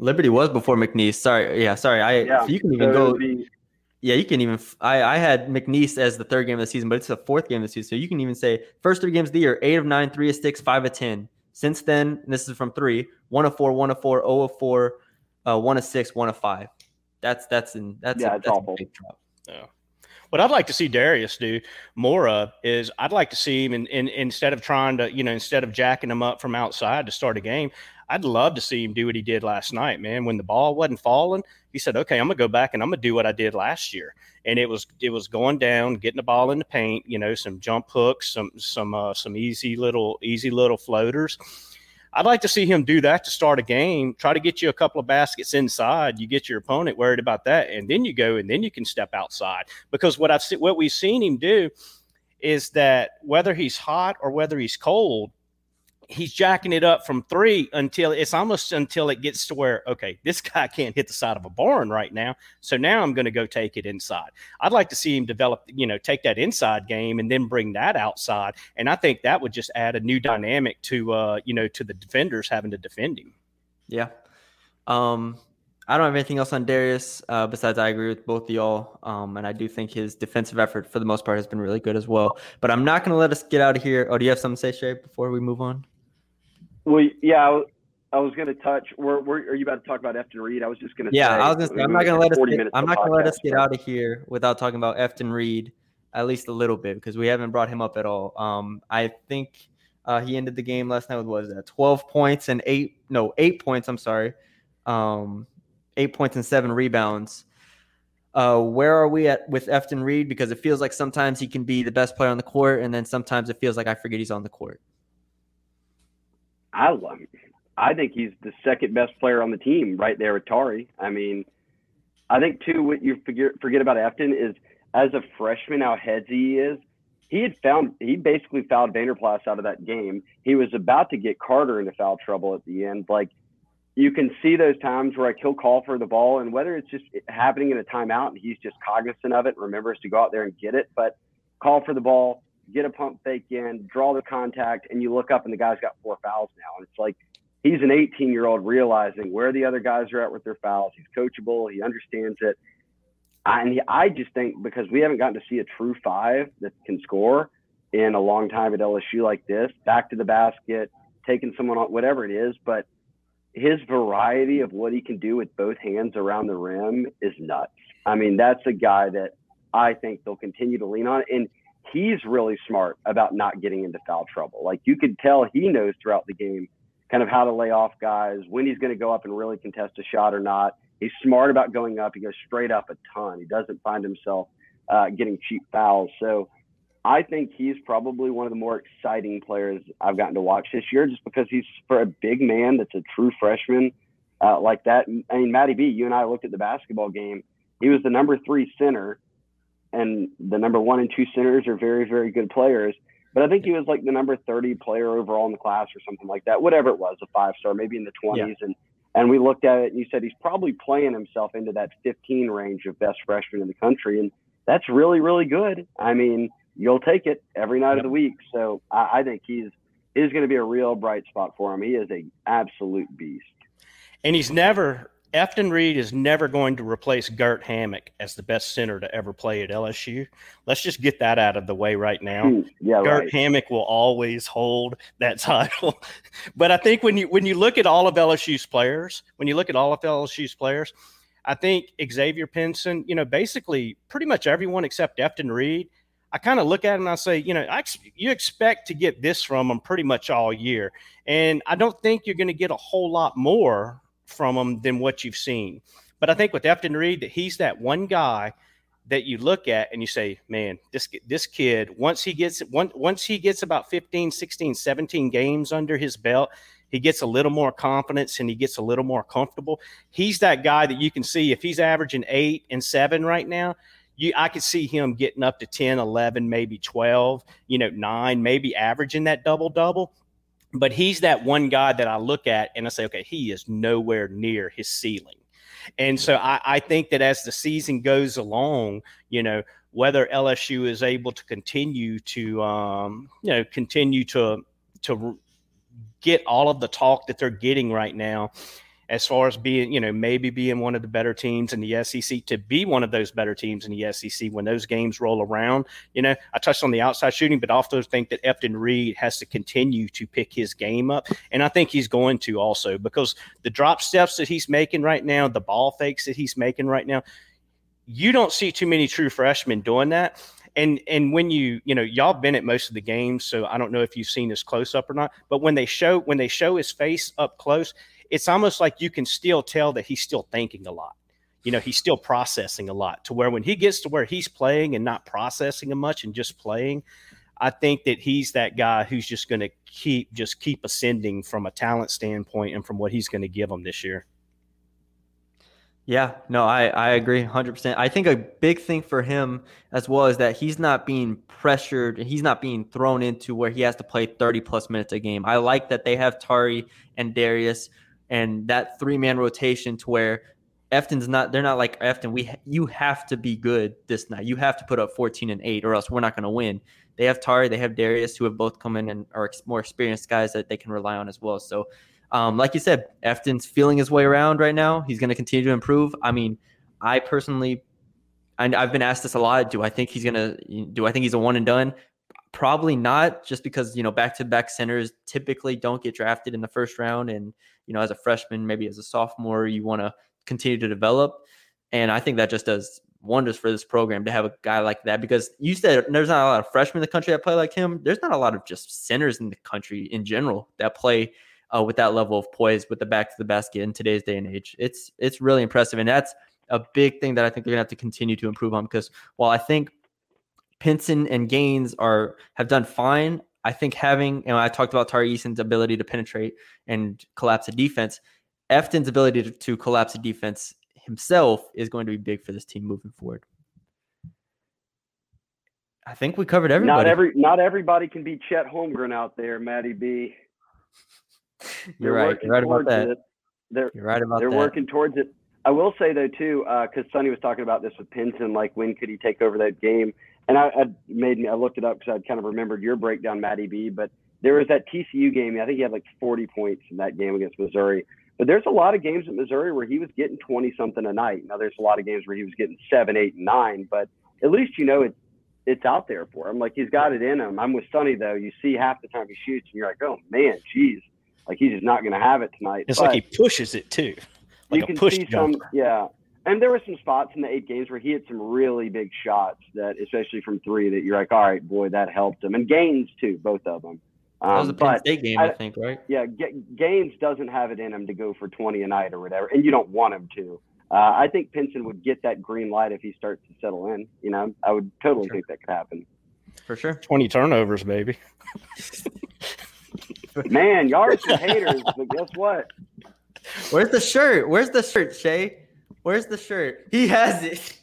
Liberty was before McNeese. Sorry, yeah, sorry. I Yeah, you can even so it go. would be- Yeah, you can even. I I had McNeese as the third game of the season, but it's the fourth game of the season. So you can even say first three games of the year: eight of nine, three of six, five of ten. Since then, and this is from three: one of four, one of four, zero of four, uh, one of six, one of five. That's that's in that's Yeah, a, it's that's awful. a big drop. Yeah. What I'd like to see Darius do more of is I'd like to see him in, in, instead of trying to, you know, instead of jacking him up from outside to start a game, I'd love to see him do what he did last night, man. When the ball wasn't falling, he said, okay, I'm going to go back and I'm going to do what I did last year. And it was it was going down, getting the ball in the paint, you know, some jump hooks, some some uh, some easy little easy little floaters. I'd like to see him do that to start a game, try to get you a couple of baskets inside. You get your opponent worried about that, and then you go and then you can step outside. Because what I've seen, what we've seen him do is that whether he's hot or whether he's cold, he's jacking it up from three until it's almost until it gets to where, okay, this guy can't hit the side of a barn right now. So now I'm going to go take it inside. I'd like to see him develop, you know, take that inside game and then bring that outside. And I think that would just add a new dynamic to, uh, you know, to the defenders having to defend him. Yeah. Um, I don't have anything else on Darius uh, besides I agree with both of y'all. Um, and I do think his defensive effort for the most part has been really good as well. But I'm not going to let us get out of here. Oh, do you have something to say, Shay, before we move on? Well, yeah, I was, I was going to touch. We're, we're, are you about to talk about Efton Reed? I was just going to. Yeah, say, I was going to say I'm not going to let us. Get, I'm not going to let us get but... out of here without talking about Efton Reed at least a little bit because we haven't brought him up at all. Um, I think uh, he ended the game last night with what was that? twelve points and eight. No, eight points. I'm sorry. Um, eight points and seven rebounds. Uh, where are we at with Efton Reed? Because it feels like sometimes he can be the best player on the court, and then sometimes it feels like I forget he's on the court. I love him. I think he's the second best player on the team right there with Tari. I mean, I think, too, what you forget, forget about Efton is as a freshman, how headsy he is. He had found – he basically fouled Vanderplas out of that game. He was about to get Carter into foul trouble at the end. Like, you can see those times where, like, he'll call for the ball, and whether it's just happening in a timeout and he's just cognizant of it, remembers to go out there and get it, but call for the ball, get a pump fake in, draw the contact, and you look up and the guy's got four fouls now. And it's like he's an eighteen-year-old realizing where the other guys are at with their fouls. He's coachable. He understands it. And he, I just think because we haven't gotten to see a true five that can score in a long time at L S U like this, back to the basket, taking someone on, whatever it is, but his variety of what he can do with both hands around the rim is nuts. I mean, that's a guy that I think they'll continue to lean on. And he's really smart about not getting into foul trouble. Like you could tell he knows throughout the game kind of how to lay off guys, when he's going to go up and really contest a shot or not. He's smart about going up. He goes straight up a ton. He doesn't find himself uh, getting cheap fouls. So I think he's probably one of the more exciting players I've gotten to watch this year just because he's for a big man that's a true freshman uh, like that. I mean, Matty B, you and I looked at the basketball game. He was the number three center, and the number one and two centers are very, very good players. But I think he was like the number thirty player overall in the class or something like that, whatever it was, a five-star, maybe in the twenties. Yeah. And and we looked at it and you said he's probably playing himself into that fifteen range of best freshmen in the country. And that's really, really good. I mean, you'll take it every night yep. of the week. So I, I think he's he's going to be a real bright spot for him. He is an absolute beast. And he's never – Efton Reed is never going to replace Gert Hammock as the best center to ever play at L S U. Let's just get that out of the way right now. Yeah, Gert right. Hammock will always hold that title. But I think when you when you look at all of L S U's players, when you look at all of L S U's players, I think Xavier Pinson, you know, basically pretty much everyone except Efton Reed, I kind of look at him and I say, you know, I, you expect to get this from him pretty much all year. And I don't think you're going to get a whole lot more from him than what you've seen. But I think with Efton Reed, that he's that one guy that you look at and you say, man, this this kid, once he gets once, once he gets about fifteen, sixteen, seventeen games under his belt, he gets a little more confidence and he gets a little more comfortable. He's that guy that you can see if he's averaging eight and seven right now, you I could see him getting up to ten, eleven, maybe twelve, you know, nine, maybe averaging that double-double. But he's that one guy that I look at and I say, okay, he is nowhere near his ceiling. And so I, I think that as the season goes along, you know, whether L S U is able to continue to, um, you know, continue to to get all of the talk that they're getting right now, as far as being, you know, maybe being one of the better teams in the S E C, to be one of those better teams in the S E C when those games roll around. You know, I touched on the outside shooting, but I also think that Efton Reed has to continue to pick his game up. And I think he's going to also, because the drop steps that he's making right now, the ball fakes that he's making right now, you don't see too many true freshmen doing that. And and when you, you know, y'all been at most of the games, so I don't know if you've seen this close up or not, but when they show when they show his face up close, it's almost like you can still tell that he's still thinking a lot. You know, he's still processing a lot, to where when he gets to where he's playing and not processing much and just playing, I think that he's that guy who's just going to keep just keep ascending from a talent standpoint and from what he's going to give them this year. Yeah, no, I, I agree one hundred percent. I think a big thing for him as well is that he's not being pressured. He's not being thrown into where he has to play thirty plus minutes a game. I like that they have Tari and Darius and that three-man rotation to where Efton's not, they're not like Efton. We, you have to be good this night. You have to put up fourteen and eight or else we're not going to win. They have Tari, they have Darius, who have both come in and are more experienced guys that they can rely on as well. So, Um, like you said, Efton's feeling his way around right now. He's going to continue to improve. I mean, I personally, and I've been asked this a lot. Do I think he's going to, do I think he's a one and done? Probably not, just because, you know, back-to-back centers typically don't get drafted in the first round. And, you know, as a freshman, maybe as a sophomore, you want to continue to develop. And I think that just does wonders for this program to have a guy like that, because you said there's not a lot of freshmen in the country that play like him. There's not a lot of just centers in the country in general that play Uh, with that level of poise, with the back to the basket in today's day and age. It's it's really impressive. And that's a big thing that I think they're going to have to continue to improve on, because while I think Pinson and Gaines are have done fine, I think having, and I talked about Tari Eason's ability to penetrate and collapse a defense, Efton's ability to, to collapse a defense himself is going to be big for this team moving forward. I think we covered everybody. Not every not everybody can be Chet Holmgren out there, Matty B. You're right. You're right about that. It. They're, You're right about they're that. They're working towards it. I will say, though, too, because uh, Sonny was talking about this with Pinson, like when could he take over that game? And I, I made me, I looked it up because I kind of remembered your breakdown, Matty B. But there was that T C U game. I think he had like forty points in that game against Missouri. But there's a lot of games at Missouri where he was getting twenty something a night. Now there's a lot of games where he was getting seven, eight, and nine. But at least you know it's it's out there for him. Like, he's got it in him. I'm with Sonny, though. You see half the time he shoots, and you're like, oh man, geez. Like, he's just not going to have it tonight. It's but like he pushes it too. Like you a can push see jumper. some, yeah. And there were some spots in the eight games where he had some really big shots that, especially from three, that you're like, all right, boy, that helped him. And Gaines too, both of them. Um, that was a Penn State game, I, I think, right? Yeah, G- Gaines doesn't have it in him to go for twenty a night or whatever, and you don't want him to. Uh, I think Pinson would get that green light if he starts to settle in. You know, I would totally sure. think that could happen. For sure. twenty turnovers, baby. Man, y'all are some haters, but guess what? Where's the shirt? Where's the shirt, Shay? Where's the shirt? He has it.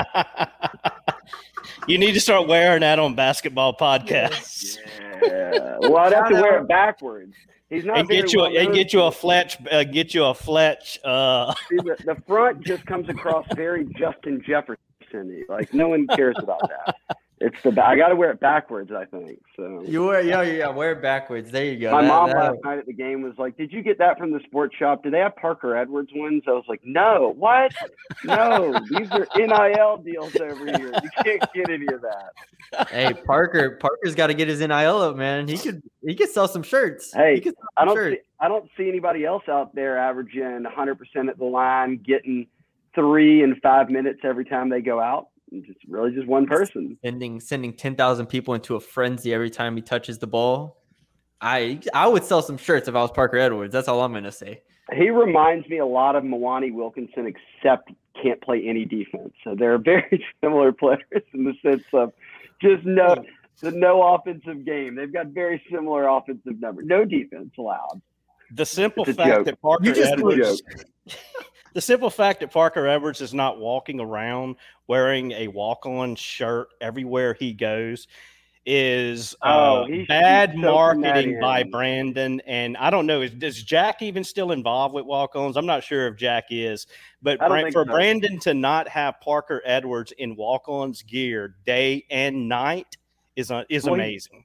You need to start wearing that on basketball podcasts. Yeah. Well, I'd have to wear it backwards. He's not. And get you a, and get you a Fletch. Uh, get you a Fletch. Uh... See, the, the front just comes across very Justin Jefferson. Like, no one cares about that. It's the I got to wear it backwards, I think. So you wear yeah yeah wear it backwards. There you go. My that, mom that, last night at the game was like, "Did you get that from the sports shop? Do they have Parker Edwards ones?" I was like, "No, what? No, these are N I L deals over here. You can't get any of that." Hey, Parker, Parker's got to get his N I L up, man. He could he could sell some shirts. Hey, some I don't shirts. see, I don't see anybody else out there averaging one hundred percent at the line, getting three and five minutes every time they go out. Just really just one person sending sending ten thousand people into a frenzy every time he touches the ball. I I would sell some shirts if I was Parker Edwards. That's all I'm gonna say. He reminds me a lot of Mwani Wilkinson, except can't play any defense. So they're very similar players in the sense of just no the no offensive game. They've got very similar offensive numbers. No defense allowed. The simple fact joke. that Parker Edwards. The simple fact that Parker Edwards is not walking around wearing a walk-on shirt everywhere he goes is uh, oh, bad marketing by Brandon. And I don't know, is, is Jack even still involved with walk-ons? I'm not sure if Jack is. But Brand, for so. Brandon to not have Parker Edwards in walk-ons gear day and night is uh, is well, amazing.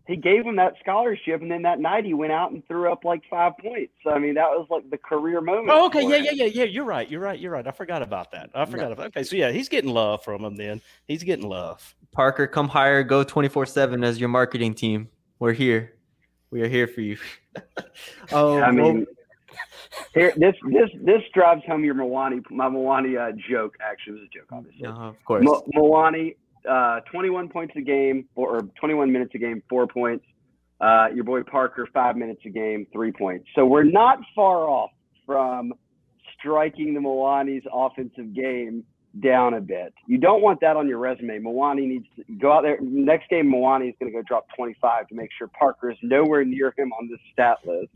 he gave him that scholarship, and then that night he went out and threw up like five points. So, I mean, that was like the career moment. Oh, okay, for yeah, him. yeah, yeah, yeah. You're right. You're right. You're right. I forgot about that. I forgot yeah. about. Okay, so yeah, he's getting love from him. Then he's getting love. Parker, come hire Go twenty-four seven as your marketing team. We're here. We are here for you. oh, I mean, here this this this drives home your Milani my Milani uh, joke. Actually, it was a joke, obviously. Uh, of course, M- Milani, uh, twenty-one points a game, or, or twenty-one minutes a game, four points. Uh, your boy Parker, five minutes a game, three points. So we're not far off from striking the Milani's offensive game down a bit. You don't want that on your resume. Milani needs to go out there. Next game, Milani is going to go drop twenty-five to make sure Parker is nowhere near him on this stat list.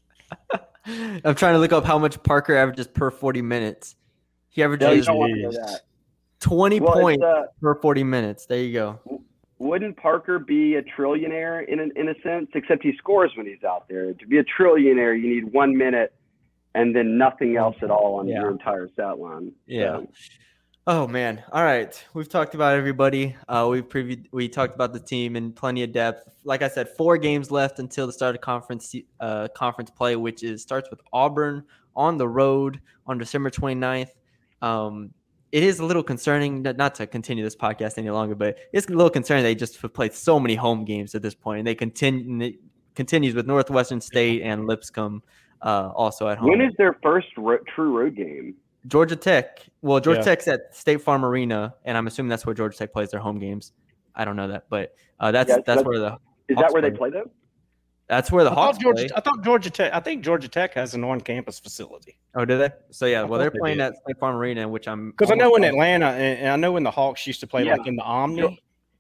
I'm trying to look up how much Parker averages per forty minutes. He averages no, twenty well, points uh, per forty minutes. There you go. Wouldn't Parker be a trillionaire in a, in a sense? Except he scores when he's out there. To be a trillionaire, you need one minute and then nothing else at all on yeah. your entire stat line. Yeah. So. Oh man! All right, we've talked about everybody. Uh, we previewed, we talked about the team in plenty of depth. Like I said, four games left until the start of conference uh, conference play, which is starts with Auburn on the road on December twenty-ninth. Um, it is a little concerning, not to continue this podcast any longer, but it's a little concerning they just have played so many home games at this point, and they continue. And it continues with Northwestern State and Lipscomb uh, also at home. When is their first ro- true road game? Georgia Tech. Well, Georgia yeah. Tech's at State Farm Arena, and I'm assuming that's where Georgia Tech plays their home games. I don't know that, but uh, that's, yeah, that's that's where the is Hawks that where play. they play them? That's where the I Hawks thought Georgia, play. I thought Georgia Tech. I think Georgia Tech has an on-campus facility. Oh, do they? So yeah, I well they're they playing did. at State Farm Arena, which I'm because I know in almost- Atlanta, and, and I know when the Hawks used to play Yeah. like in the Omni,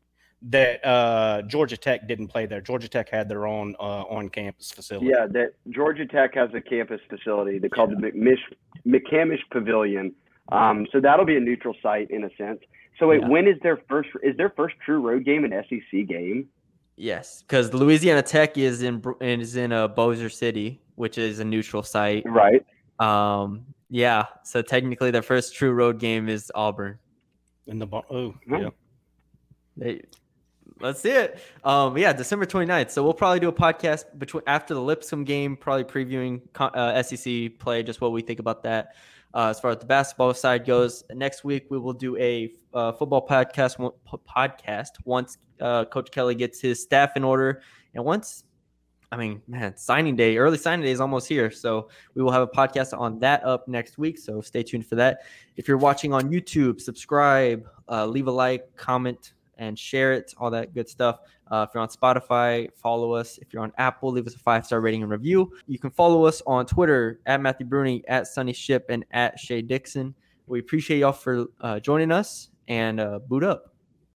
that uh, Georgia Tech didn't play there. Georgia Tech had their own uh, on-campus facility. Yeah, that Georgia Tech has a campus facility. They call yeah. it the McMish, McCamish Pavilion. Um, so that'll be a neutral site in a sense. So wait, Yeah. when is their first? Is their first true road game an S E C game? Yes, because Louisiana Tech is in is in a Bossier City, which is a neutral site. Right. Um. Yeah. So technically, their first true road game is Auburn. In the oh Huh. yeah. They, let's see it. Um. Yeah, December twenty-ninth. So we'll probably do a podcast between after the Lipscomb game, probably previewing uh, S E C play, just what we think about that. Uh, as far as the basketball side goes, next week we will do a uh, football podcast podcast once uh, Coach Kelly gets his staff in order, and once, I mean, man, signing day, early signing day is almost here, so we will have a podcast on that up next week. So stay tuned for that. If you're watching on YouTube, subscribe, uh, leave a like, comment, and share it, all that good stuff. Uh, if you're on Spotify, follow us. If you're on Apple, leave us a five-star rating and review. You can follow us on Twitter, at Matthew Bruni, at Sunny Ship, and at Shay Dixon. We appreciate y'all for uh, joining us, and uh, boot up.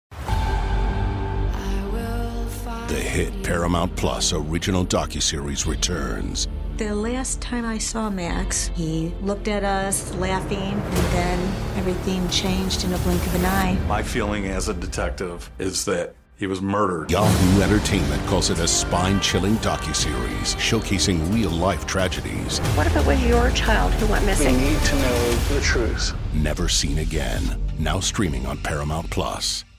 The hit Paramount Plus original docuseries returns. The last time I saw Max, he looked at us laughing, and then everything changed in a blink of an eye. My feeling as a detective is that he was murdered. Yahoo Entertainment calls it a spine-chilling docuseries showcasing real-life tragedies. What if it was your child who went missing? We need to know the truth. Never seen again. Now streaming on Paramount Plus.